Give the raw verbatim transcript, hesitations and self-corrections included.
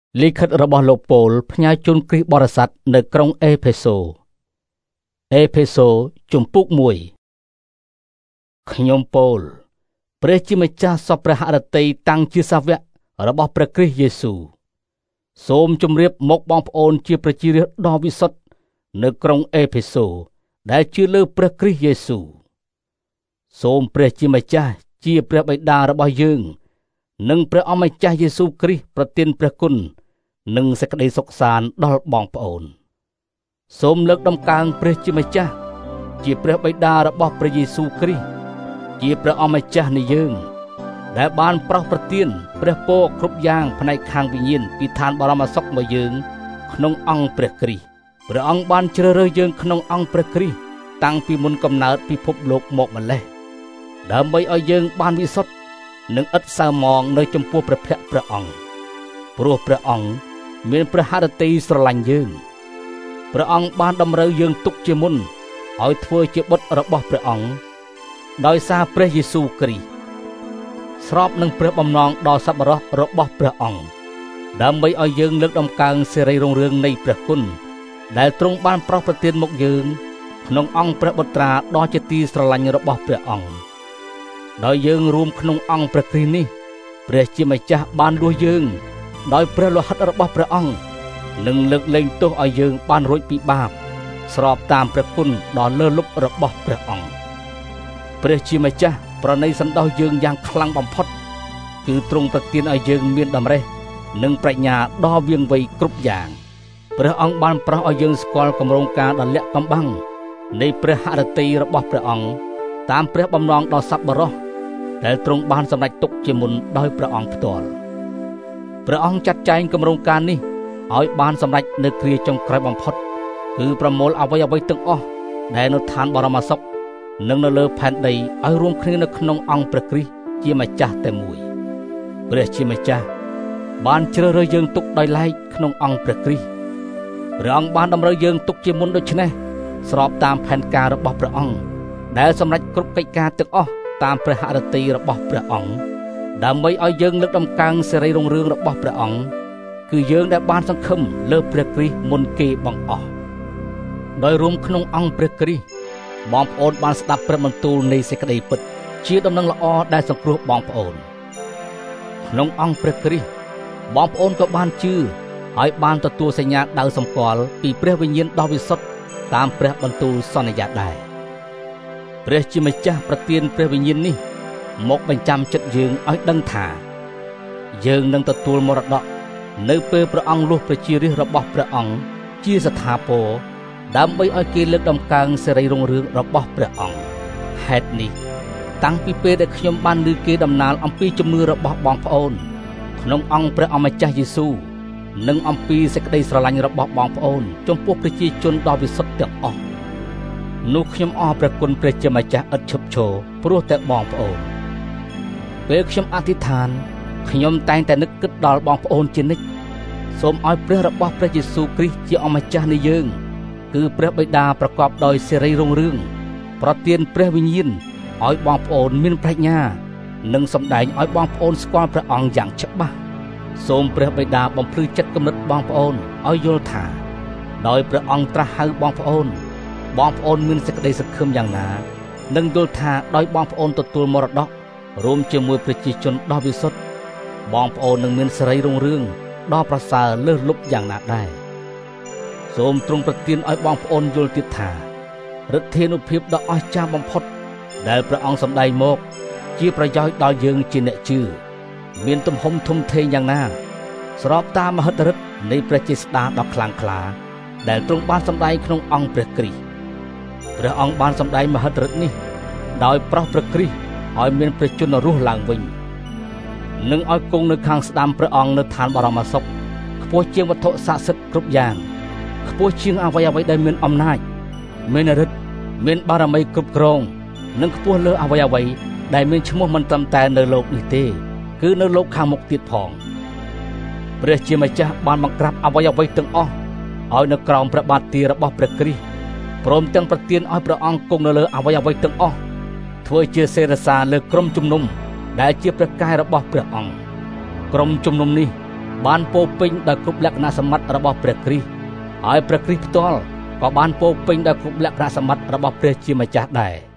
លិខិតរបស់លោកប៉ូលផ្ញើជូនគ្រិស្តបរិស័ទនៅក្រុងអេផេសូអេផេសូជំពូកមួយខ្ញុំប៉ូលព្រះជាម្ចាស់សពព្រះហឫទ័យតាំងជាសាវករបស់ព្រះគ្រីស្ទយេស៊ូវសូមជម្រាបមកបងប្អូនជាប្រជារាស្ត្រដ៏វិសុទ្ធនៅក្រុងអេផេសូដែលជឿលើព្រះគ្រីស្ទយេស៊ូវសូមព្រះជាម្ចាស់ជាព្រះបិតារបស់យើងនិងព្រះអម្ចាស់យេស៊ូវគ្រីស្ទប្រទានព្រះគុណនិងសេចក្តីសុខសាន្តដល់បងប្អូនសូមលើកដំកើងព្រះជាម្ចាស់ជាព្រះបិតារបស់ព្រះយេស៊ូវគ្រីស្ទជាព្រះអម្ចាស់នៃយើងដែលបានប្រោសប្រទានព្រះពរគ្រប់យ៉ាងផ្នែកខាងវិញ្ញាណពីឋានបរមសុខមកយើងក្នុងអង្គព្រះគ្រីស្ទព្រះអង្គបានជ្រើសរើសយើងក្នុងអង្គព្រះគ្រីស្ទតាំងពីមុនកំណើតពិភពលោកមកម្ល៉េះដើម្បីឲ្យយើងបានវិសុទ្ធនិងឥតសៅហ្មងនៅចំពោះព្រះភ័ក្ត្រព្រះអង្គព្រោះព្រះអង្គមានព្រះហឫទ័យស្រឡាញ់យើងព្រះអង្គបានតម្រូវយើងទុកជាមុនឲ្យធ្វើជាបុត្ររបស់ព្រះអង្គដោយសារព្រះយេស៊ូវគ្រីស្ទស្របនឹងព្រះបំណងដ៏សប្បុរសរបស់ព្រះអង្គដើម្បីឲ្យយើងលើកដំកើងសេរីរុងរឿងនៃព្រះគុណដែលទ្រង់បានប្រោសប្រទានមកយើងក្នុងអង្គព្រះបុត្រាដ៏ជាទីស្រឡាញ់របស់ព្រះអង្គដោយយើងរួមក្នុងអង្គព្រះគ្រីស្ទនេះព្រះជាម្ចាស់បានលួសយើងដោយព្រះលោហិតរបស់ព្រះអង្គនិងលើកលែងទោសឲ្យយើងបានរួចពីបាបស្របតាមព្រះគុណដ៏លើសលប់របស់ព្រះអង្គព្រះជាម្ចាស់ប្រណីសន្តោសយើងយ៉ាងខ្លាំងបំផុតគឺទ្រង់ប្រទានឲ្យយើងមានតម្រេះនិងប្រាជ្ញាដ៏វាងវៃគ្រប់យ៉ាងព្រះអង្គបានប្រោសឲ្យយើងស្គាល់គម្រោងការដ៏លាក់កំបាំងនៃព្រះហឫទ័យរបស់ព្រះអង្គតាមព្រះបំណងដ៏សប្បុរសដែលទ្រង់បានសម្រេចទុកជាមុនដោយព្រះអង្គផ្ទាល់ព្រះអង្គចាត់ចែងគម្រោងការនេះឲ្យបានសម្រេចនៅគ្រាចុងក្រោយបំផុតគឺប្រមូលអ្វីអ្វីទាំងអស់ដែលនៅឋានបរមសុខនិងនៅលើផែនដីឲ្យរួមគ្នានៅក្នុងអង្គព្រះគ្រីស្ទជាម្ចាស់តែមួយព្រះជាម្ចាស់បានជ្រើសរើសយើងទុកដោយឡែកក្នុងអង្គព្រះគ្រីស្ទព្រះអង្គបានតម្រូវយើងទុកជាមុនដូច្នេះស្របតាមផែនការរបស់ព្រះអង្គដែលសម្រេចគ្រប់កិច្ចការទាំងអស់តាមព្រះហឫទ័យរបស់ព្រះអង្គដើម្បីឲ្យយើងលើកដំកើងសេរីរុងរឿងរបស់ព្រះអង្គគឺយើងដែលបានសង្ឃឹមលើព្រះគ្រីស្ទមុនគេបង្អស់ដោយរួមក្នុងអង្គព្រះគ្រីស្ទបងប្អូនបានស្ដាប់ព្រះបន្ទូលនៃសេចក្តីពិតជាដំណឹងល្អដែលសង្គ្រោះបងប្អូនក្នុងអង្គព្រះគ្រីស្ទបងប្អូនក៏បានជឿហើយបានទទួលសញ្ញាដៅសម្គាល់ពីព្រះវិញ្ញាណដ៏វិសុទ្ធតាមព្រះបន្ទូលសន្យាដែរព្រះជាម្ចាស់ប្រទានព្រះវិញ្ញាណនេះមកបញ្ចាំចិត្តយើងឲ្យដឹងថាយើងនឹងទទួលមរតកនៅពេលព្រះអង្គលួសប្រជារាស្ត្ររបស់ព្រះអង្គជាស្ថាពរដើម្បីឲ្យគេលើកដំកើងសេរីរុងរឿងរបស់ព្រះអង្គហេតុនេះតាំងពីពេលដែលខ្ញុំបានឮគេដំណាលអំពីជំនឿរបស់បងប្អូនក្នុងអង្គព្រះអម្ចាស់យេស៊ូវនិងអំពីសេចក្តីស្រឡាញ់របស់បងប្អូនចំពោះប្រជាជនដ៏វិសុទ្ធទាំងអស់នោះខ្ញុំអរព្រះគុណព្រះជាម្ចាស់ឥតឈប់ឈរព្រោះតែបងប្អូនពេលខ្ញុំអធិដ្ឋានខ្ញុំតែងតែនឹកគិតដល់បងប្អូនជានិច្ចសូមឲ្យព្រះរបស់ព្រះយេស៊ូវគ្រីស្ទជាអម្ចាស់នៃយើងគឺព្រះបិតាប្រកបដោយសេរីរុងរឿងប្រទានព្រះវិញ្ញាណឲ្យបងប្អូនមានប្រាជ្ញានិងសម្ដែងឲ្យបងប្អូនស្គាល់ព្រះអង្គយ៉ាងច្បាស់សូមព្រះបិតាបំភ្លឺចិត្តគំនិតបងប្អូនឲ្យយល់ថាដោយព្រះអង្គត្រាស់ហៅបងប្អូនបងប្អូនមានសេចក្តីសង្ឃឹមយ៉ាងណានិងយល់ថាដោយបងប្អូនទទួលមរតករួមជាមួយប្រជាជនដ៏វិសុទ្ធបងប្អូននឹងមានសេរីរុងរឿងដ៏ប្រសើរលើសលប់យ៉ាងណាដែរសូមទ្រង់ប្រទានឲ្យបងប្អូនយល់ទៀតថាឫទ្ធានុភាពដ៏អស្ចារ្យបំផុតដែលព្រះអង្គសម្ដែងមកជាប្រយោជន៍ដល់យើងជាអ្នកជឿមានទំហំធំធេងយ៉ាងណាស្របតាមមហិទ្ធិឫទ្ធិនៃព្រះចេស្តាដ៏ខ្លាំងក្លាដែលទ្រង់បានសម្ដែងក្នុងអង្គព្រះគ្រីស្ទព្រះអង្គបានសម្ដែងមហិទ្ធិឫទ្ធិនេះដោយប្រោសព្រះគ្រីស្ទឲ្យមានព្រះជន្មរស់ឡើងវិញនិងឲ្យគង់នៅខាងស្ដាំព្រះអង្គនៅឋានបរមសុខខ្ពស់ជាងវត្ថុស័ក្តិសិទ្ធិគ្រប់យ៉ាងខ្ពស់ជាងអ្វីអ្វីដែលមានអំណាចមានឫទ្ធិមានបារមីគ្រប់គ្រងនិងខ្ពស់លើអ្វីអ្វីដែលមានឈ្មោះមិនត្រឹមតែនៅលោកនេះទេគឺនៅលោកខាងមុខទៀតផងព្រះជាម្ចាស់បានបង្ក្រាបអ្វីអ្វីទាំងអស់ឲ្យនៅក្រោមព្រះបាទទារបស់ព្រះគ្រីស្ទព្រមទាំងប្រទានឲ្យព្រះអង្គគង់នៅលើអ្វីអ្វីទាំងអស់ធ្វើជាសេរសាលើក្រុមជំនុំដែលជាព្រះកាយរបស់ព្រះអង្គក្រុមជំនុំនេះបានពោពេញដោយគ្រប់លក្ខណៈសម្បត្តិរបស់ព្រះគ្រីស្ទហើយព្រះគ្រីស្ទផ្ទាល់ក៏បានពោពេញដោយគ្រប់លក្ខណៈសម្បត្តិរបស់ព្រះជាម្ចាស់ដែរ